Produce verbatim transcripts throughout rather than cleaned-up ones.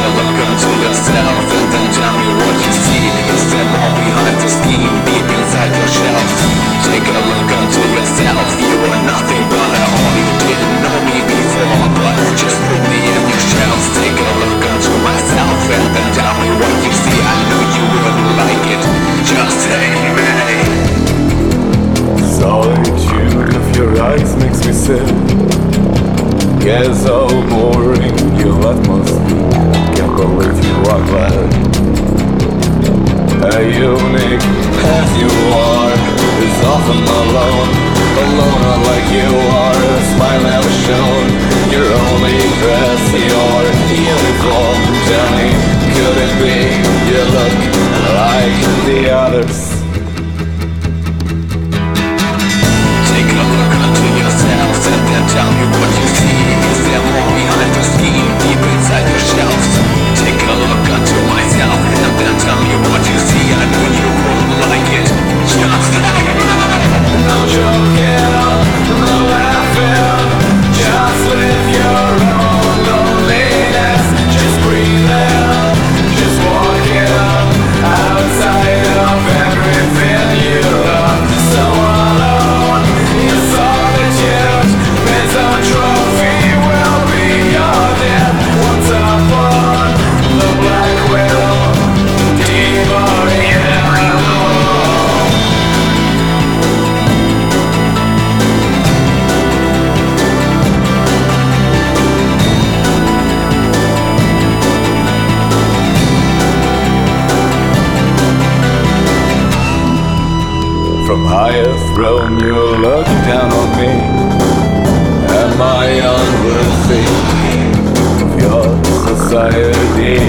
a look into yourself and then tell me what you see. Is there more behind the scheme, deep inside your shelf? Take a look into yourself. You are nothing but a all. You didn't know me before, but just put me in your shelves. Take a look into myself and then tell me what you see. I knew you wouldn't like it. Just take me. Solitude of your eyes makes me sick. Guess how boring your life must be. Can't believe you are glad. A unique as you are is often alone. Alone unlike you are, a smile never shown. Your only dress, your uniform. Tell me, could it be you look like the others? Take a look into yourselves and then tell me what you see. Is there more behind the scheme, deep inside your shelves? Take a look into myself and then tell me what you see. I knew you wouldn't like it. Just like no joking, no laughing. Just live your own loneliness. Just breathing, just walking outside of everything you love. So alone, your solitude means a trophy will be your death. Once upon the black wheel, deeper in. From highest throne you look down on me. Am I unworthy of your society?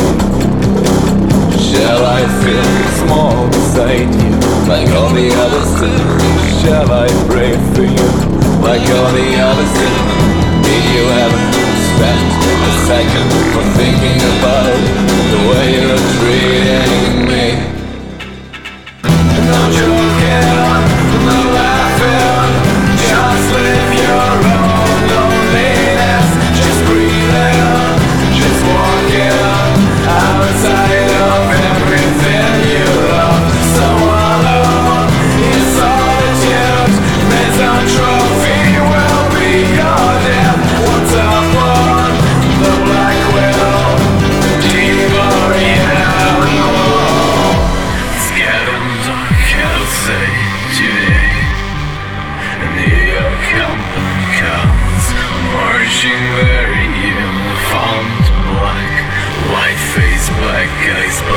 Shall I feel small beside you like all the others do? Shall I pray for you like all the others do? Did you ever spend a second for thinking about the way you're treating me? No joking, no laughing. Just live your own loneliness. Just breathing, just walking outside of everything you love. So alone, in solitude, means a trophy will be your death. Once upon the black wheel, deeper in. It's getting dark outside today, and the company comes marching very in the font black, white face, black eyes.